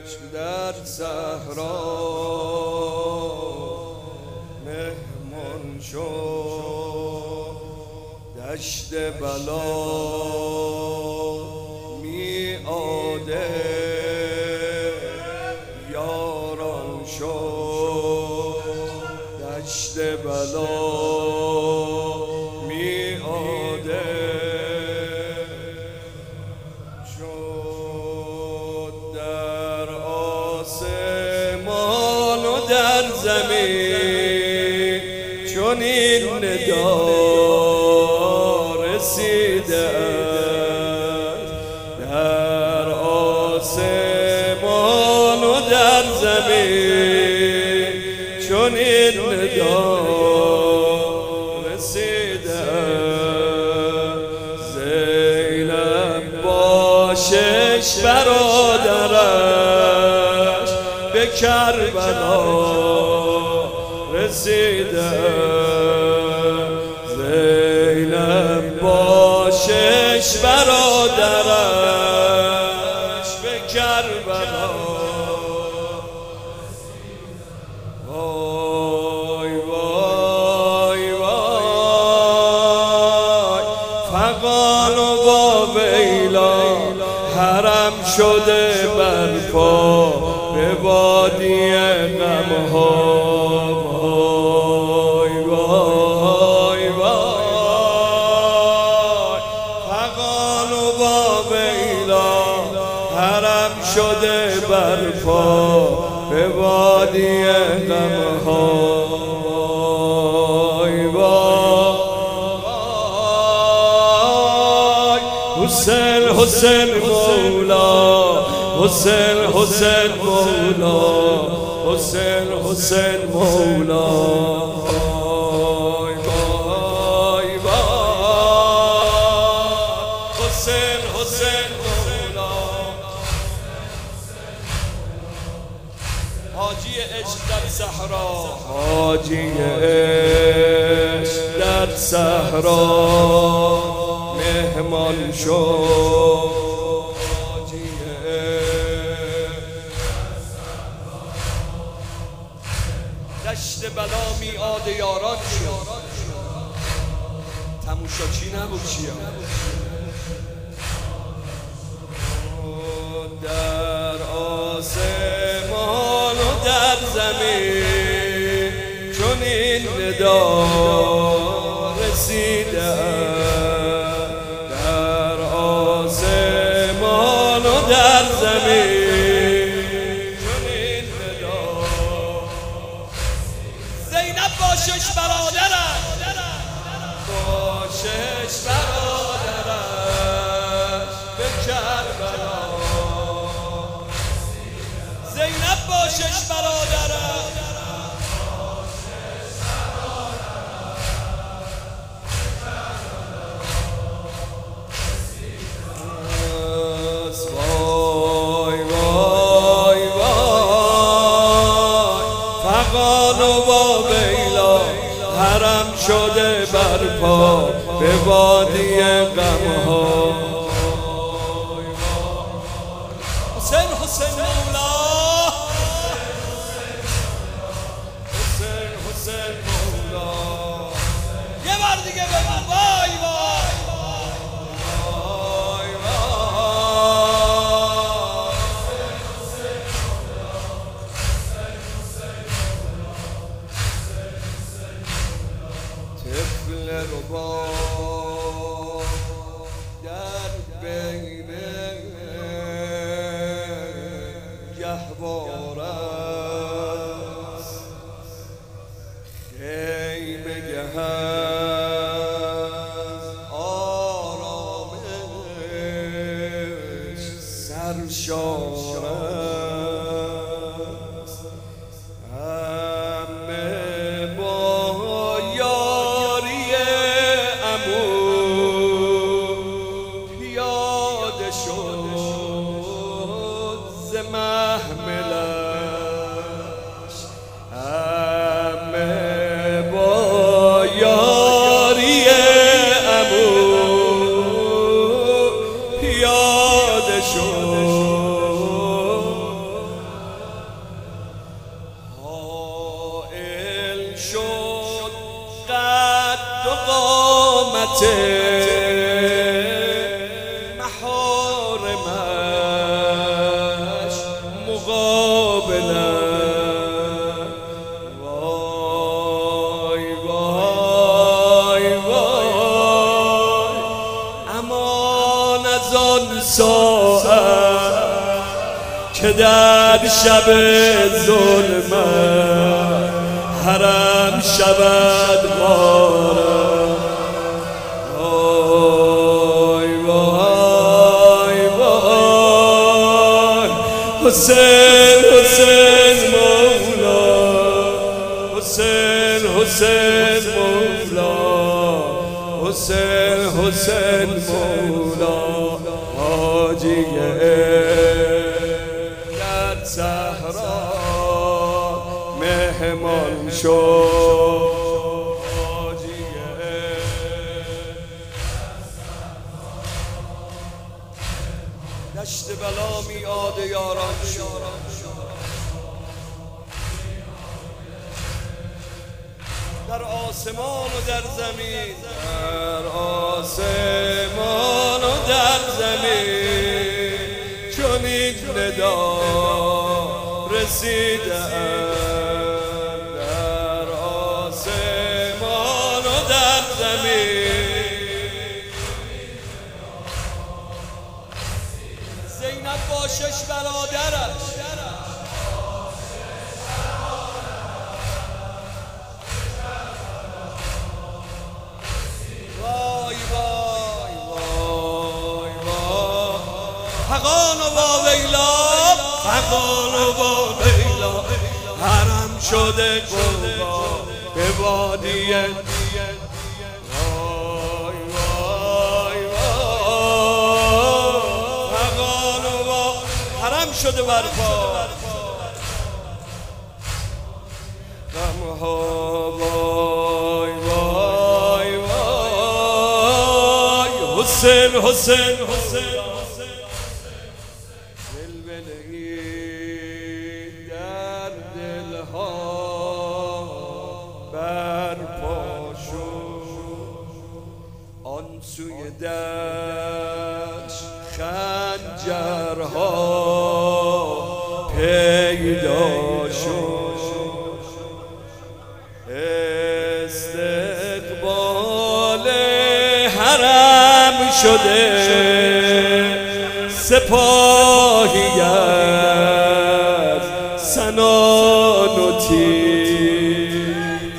در صحرا مهمان شد، دشت بلا میعاده یاران شد، دشت بلا میعاده شد، در آسمان و در زمین چنین ندا رسیده است، در آسمان و در زمین چنین ندا رسیده است. زینب با شش برادرش به کربلا رسیده، زینب با شش برادرش به کربلا. وای وای وای فغان و با ویلا حرم شده برپا به وادی غمها. وای وای وای فغان و با ویلا حرم شده برپا به وادی غمها. وای وای حسین حسین مولا، حسین حسین مولا، حسین حسین مولا. وای وای وای حسین حسین مولا، حاجی عشق در صحرا، حاجی عشق در صحرا مهمان شد، حاجی عشق دشت بلا میعاد یاران شد. تماشاچی نبود چیا، در آسمان و در زمین چنین ندا رسیده، در آسمان و در زمین چنین ندا. زینب با شش برادرش، با شش برادرش به کربلا، زینب با شش برادرش وای وای وای فغان و با ویلا حرم شده برپا به وادی غمها. حسین حسین مولا، حسین حسین مولا. یه بار دیگه بگو وای وای وای وای. طفل ربا در بین گهواره است، خیمه گه از آرامش سرشار است، همه با یاری عمو پیاده شد ز محملش، همه با یاری عمو پیاده شد از آن ساعت که در شب ظلمت حرم شود غارت. وای وای وای حسین حسین مولا، حسین حسین مولا، حسین حسین مولا. حاجیه در صحرا مهمان شد، دشت بلا میعاد یاران شد. در آسمان و در زمین، در آسمان و در زمین چنین ندا رسیده. در آسمان و در زمین زینب با 6 برادرش فغان و با ویلا، فغان و با ویلا حرم شده قبا به وادی. وای وای وای فغان و با حرم شده برپا. غمها وای وای وای حسین حسین حسین در دلها برپا شد. آن سوی دشت خنجرها پیدا شد. استقبال حرم شده سپاهی از سنان و تیر.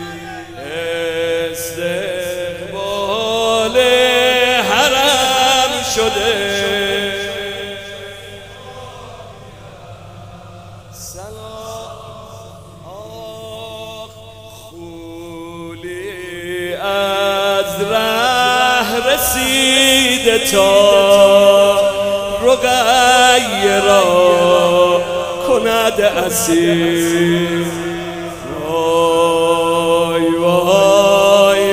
استقبال حرم شده خولی از ره رسیده تا رقیه را کند اسیر. وای وای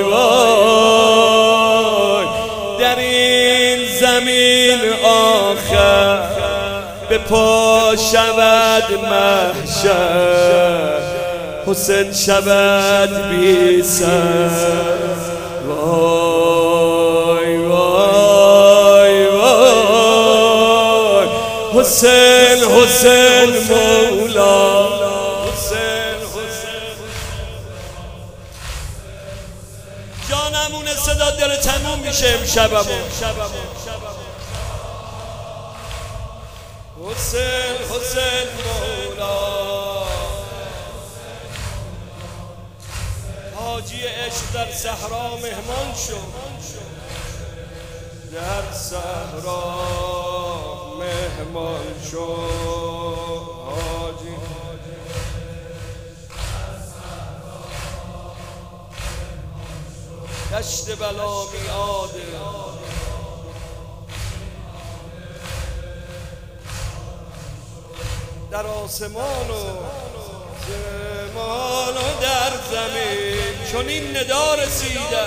وای در این زمین آخر به پا شود محشر، حسین شود بی سر. وای وای وای حسین حسین مولا، حسین حسین جانمون صدا داره تموم میشه امشبمون. حسین حسین مولا حاجی عشق در صحرا مهمان شد. در صحرا مهمان شد حاجی. دشت بلا میعاده در آسمان و زمان و در زمین چنین ندا رسیده.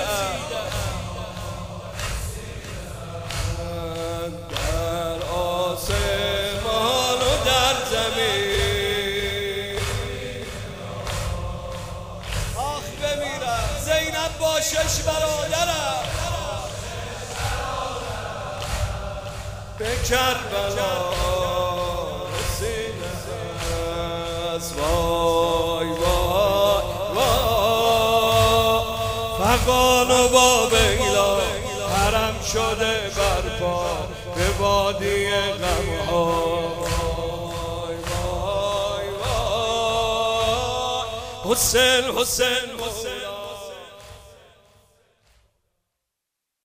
در آسمان و در زمین آخ بمیرم زینب با 6 برادرم به کربلا رسیده. وای وای وای فغان و با ویلا حرم شده برپا به غمها حسین حسین